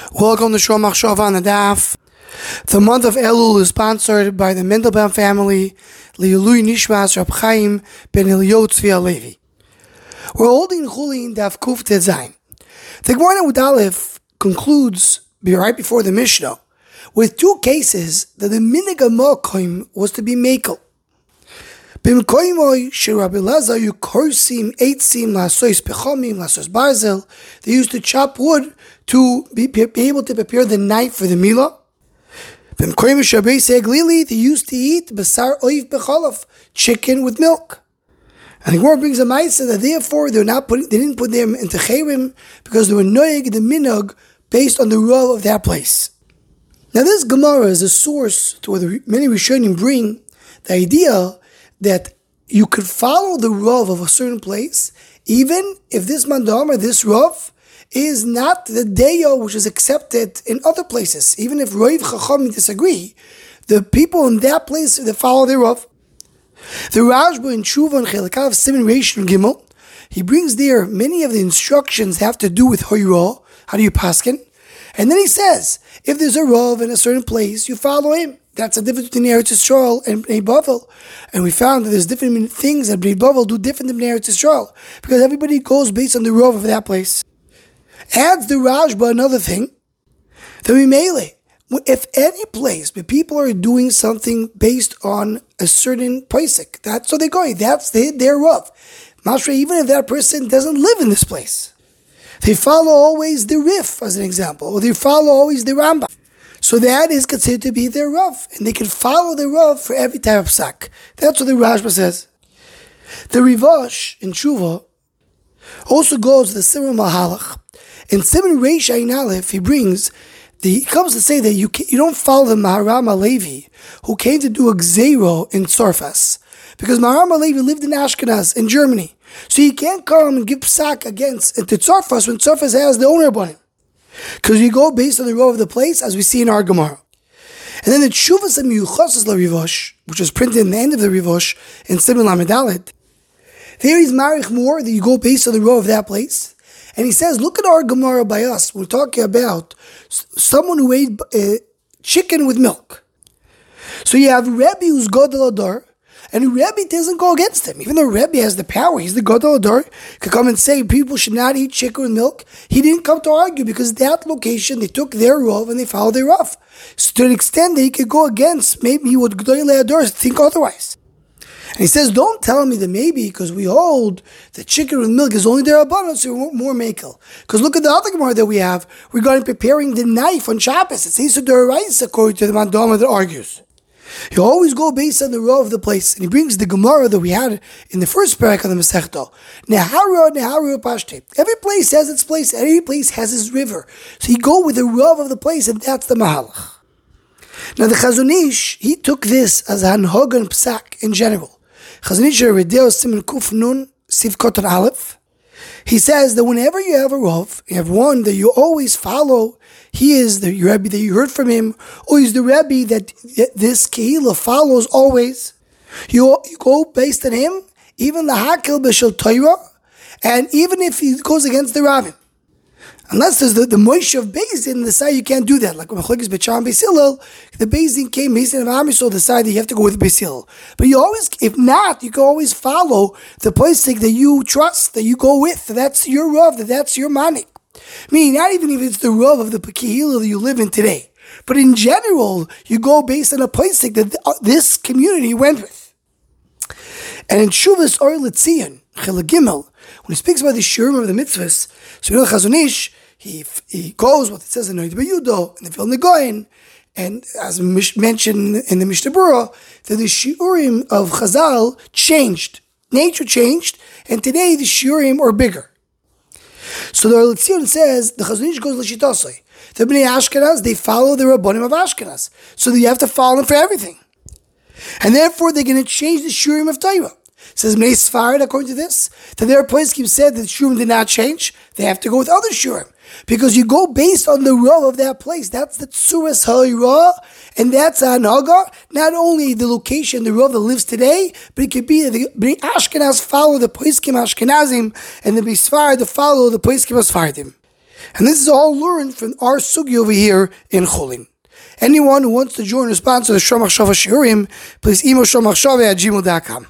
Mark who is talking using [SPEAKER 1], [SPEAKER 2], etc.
[SPEAKER 1] Welcome to Shor Machshava on the Daf. The month of Elul is sponsored by the Mendelbaum family, Li'ilui Nishmas Rab Chaim ben Eliyahu Tzvi Halevi. We're holding Chulin Daf Kuf Tezayin. The Gemara with Aleph concludes right before the Mishnah with two cases that the Minig HaMakom was to be Mekel. B'mkoimoy sheRabbi Elazar yukorsim eitzim lasos pechomim lasos barzel. They used to chop wood to be able to prepare the knife for the milah. B'mkoimoy sheRabbi Seglili, they used to eat basar oiv becholov, chicken with milk. And the Gemara brings a ma'aseh that therefore they didn't put them into chayrim because they were noyeg the minog based on the rule of that place. Now this Gemara is a source to what many Rishonim bring the idea that you could follow the Rav of a certain place, even if this mandam or this Rav is not the Deyo which is accepted in other places. Even if Rav Chacham disagree, the people in that place, they follow their Rav. The Rashba in Tshuva and Chelakav Siman Reish and Gimel, he brings there many of the instructions have to do with Hoyrah, how do you paskin? And then he says, if there's a Rav in a certain place, you follow him. That's the difference between Eretz Yisrael and Bnei Bavel. And we found that there's different things that Bnei Bavel do different than Eretz Yisrael, because everybody goes based on the Rav of that place. Adds the Rashba another thing, the Mimele. If any place where people are doing something based on a certain Pesach, that's what they're going, that's their Rav. Mashra, even if that person doesn't live in this place. They follow always the Rif, as an example, or they follow always the Rambam. So that is considered to be their Rav, and they can follow the Rav for every type of psak. That's what the Rashba says. The Rivash in Tshuva also goes to the Simon Mahalach. In Simon Reish Ayin Aleph, he comes to say that you don't follow the Maharam HaLevi, who came to do a Gzeiro in Tzarfas, because Maharam HaLevi lived in Ashkenaz, in Germany. So you can't come and give psak against to Tzarfas when Tzarfas has the owner upon him. Because you go based on the row of the place, as we see in our Gemara. And then the Tshuvas HaMiyuchasas LaRivosh, which is printed in the end of the Rivosh, in Simon Lamed Dalet, there is Marich more that you go based on the row of that place. And he says, look at our Gemara by us. We're talking about someone who ate chicken with milk. So you have Rebbe who's Godel Adar, and Rebbe doesn't go against him. Even though Rebbe has the power, he's the Gadol Adar, could come and say people should not eat chicken with milk. He didn't come to argue because that location, they took their Rav and they followed their Rav. So to an extent that he could go against maybe what Gadol Adar think otherwise. And he says, don't tell me that maybe because we hold that chicken with milk is only their abundance, so we want more mekel. Because look at the other Gemara that we have regarding preparing the knife on Shabbos. It says to the Rice according to the Mandama that argues. You always go based on the row of the place. And he brings the Gemara that we had in the first parak of the Masechta. Neharu Pashte. Every place has its place. Every place has its river. So you go with the row of the place, and that's the Mahalach. Now the Chazon Ish, he took this as a Hanhogan Psak in general. Chazon Ish Redeo Siman Kuf Nun Siv Kotan Aleph. He says that whenever you have a Rav, you have one that you always follow, he is the Rebbe that you heard from him, or he's the Rebbe that this Kehillah follows always. You go based on him, even the Hakil B'Shel Torah, and even if he goes against the Ravim. Unless there's the Moshe of Bezdin, the side you can't do that. Like when Machlokes Beit Shammai Beis Hillel, the Bezdin came, Bezdin of Am Yisrael decided you have to go with Beis Hillel. But you always, if not, you can always follow the posek that you trust, that you go with. That's your Rav, that's your Manik. Meaning, not even if it's the Rav of the Kehillah that you live in today. But in general, you go based on a posek that this community went with. And in Shuvas Or L'Tzion, Chilek Gimel, when he speaks about the Shurim of the mitzvahs, so you know Chazon Ish, he goes what it says in Noid B'Yudo, and the Vilna Gaon, and as mentioned in the Mishnah Berurah, that the Shiurim of Chazal changed. Nature changed, and today the Shiurim are bigger. So the Or L'Tzion says, the Chazon Ish goes L'Shitosoi. The Bnei Ashkenaz, they follow the Rabbanim of Ashkenaz. So you have to follow them for everything. And therefore they're going to change the Shiurim of Torah. Says Bnei Sfarad, according to this, that their poskim said that Shurim did not change. They have to go with other Shurim. Because you go based on the row of that place. That's the Tzuras HaYirah, and that's Hanaga. Not only the location, the row that lives today, but it could be the Bnei Ashkenaz follow the poskim Ashkenazim, and the Bnei Sfarad follow the poskim Sfaradim. And this is all learned from our sugi over here in Chulin. Anyone who wants to join and sponsor the Shomach Shava Shiurim, please email shomachshava@gmail.com.